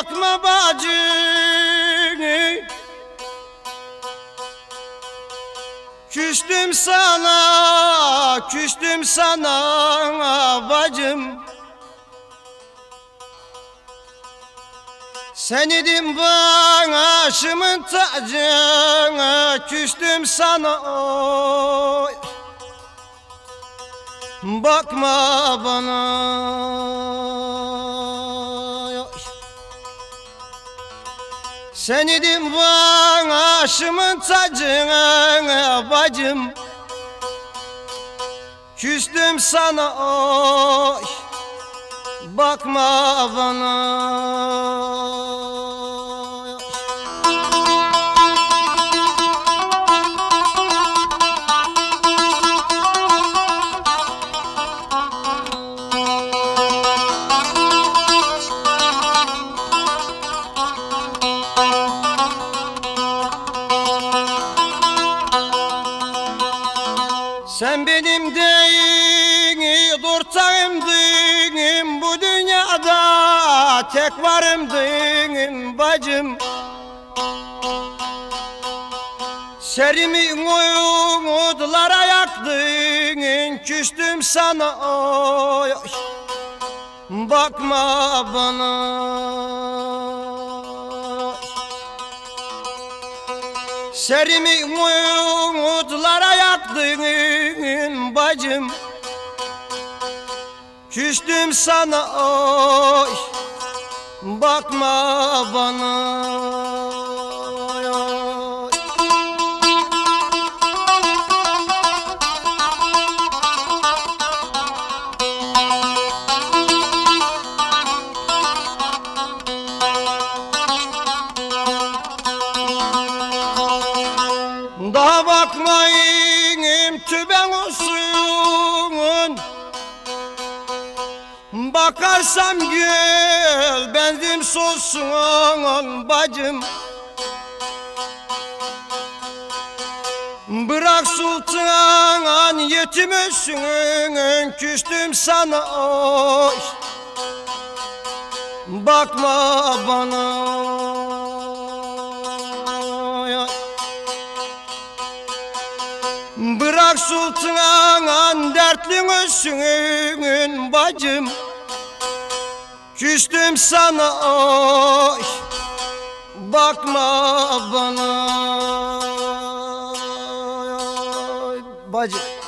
bakma bacı, küstüm sana, küstüm sana bacım. Sen idin başımın tacı, küstüm sana, oy. Bakma bana, oy. Sen idin başımın tacı bacım, küstüm sana, oy. Bakma bana. Sen benim değil ortağımdın, bu dünyada tek varımdın bacım. Serimi umutlara yaktın, küstüm sana, oy. Bakma bana. Serimi umutlara yaktın bacım, küstüm sana, oy. Bakma bana, oy. Daha bakmayın tüben olsun, bakarsam gül benzin solsun bacım. Bırak sultan yetim ölsün, küstüm sana, oy. Bakma bana, oy. Bırak sultan dertlin ölsün bacım, küstüm sana, oy. Bakma bana, oy bacım.